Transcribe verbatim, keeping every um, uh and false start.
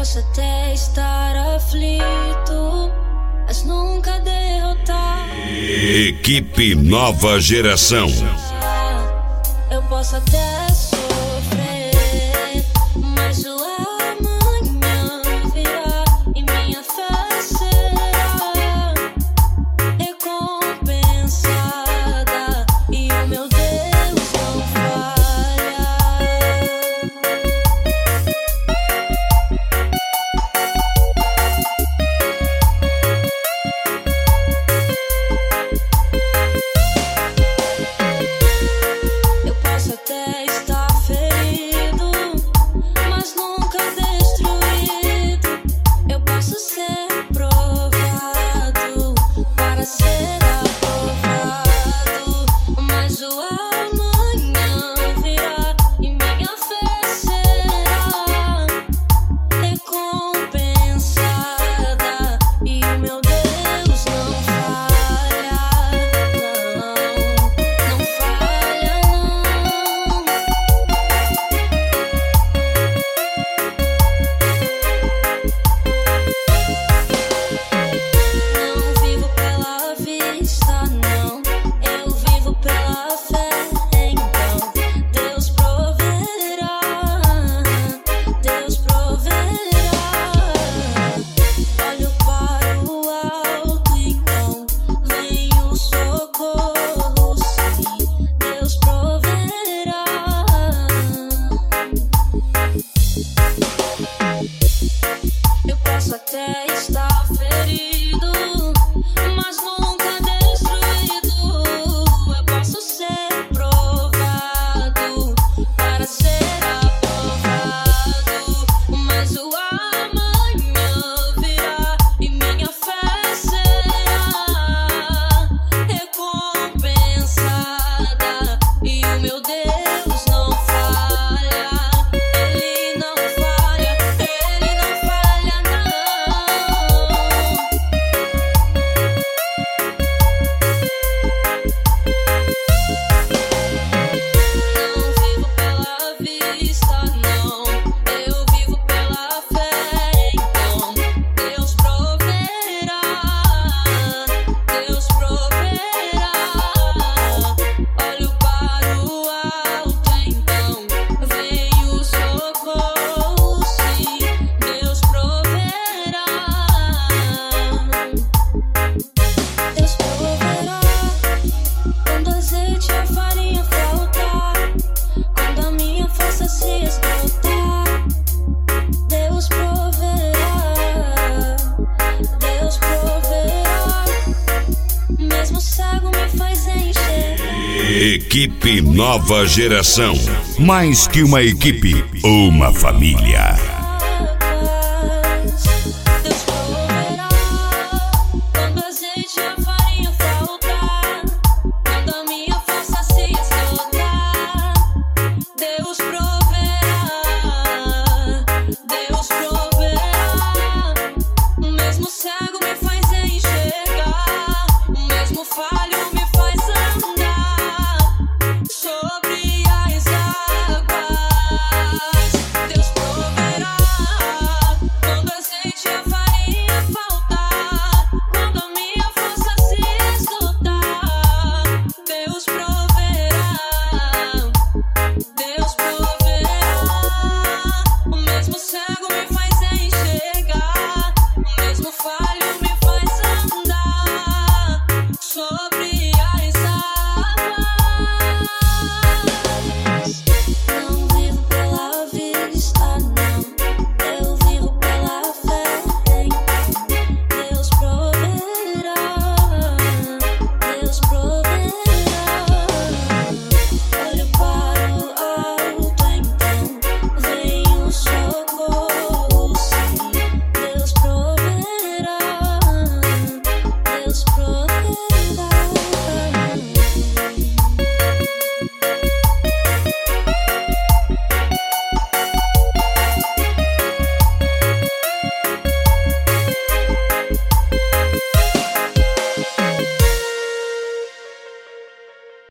posso até estar aflito, mas nunca derrotar. Equipe Nova Geração. Eu posso até sofrer, mas o amanhã virá e minha fé será recompensada e o meu Deus não falha. Eu posso até estar ferido, mas nunca destruído. Eu posso ser provado para ser aprovado, mas o amanhã virá e minha fé será recompensada e o meu Deus não falha, não, não falha, não. Não vivo pela vista, não, eu vivo pela fé. Então Deus proverá, Deus proverá. Olho para o alto, então vem o socorro, sim, Deus proverá. Eu posso até estar ferido, mas nunca destruído. Eu posso ser provado para ser aprovado, mas o amanhã virá e minha fé será recompensada e o meu Deus não falha. Ele não falha, ele não falha, não. Não vivo pela vista, não, eu vivo pela fé. Então Deus proverá, Deus proverá. Olho para o alto, então vem o socorro, sim, Deus proverá. Deus proverá quando azeite e a farinha faltar, quando a minha força se esgotar. Deus proverá, Deus proverá. Mesmo cego me faz enxergar. Equipe Nova Geração. Mais que uma equipe, uma família.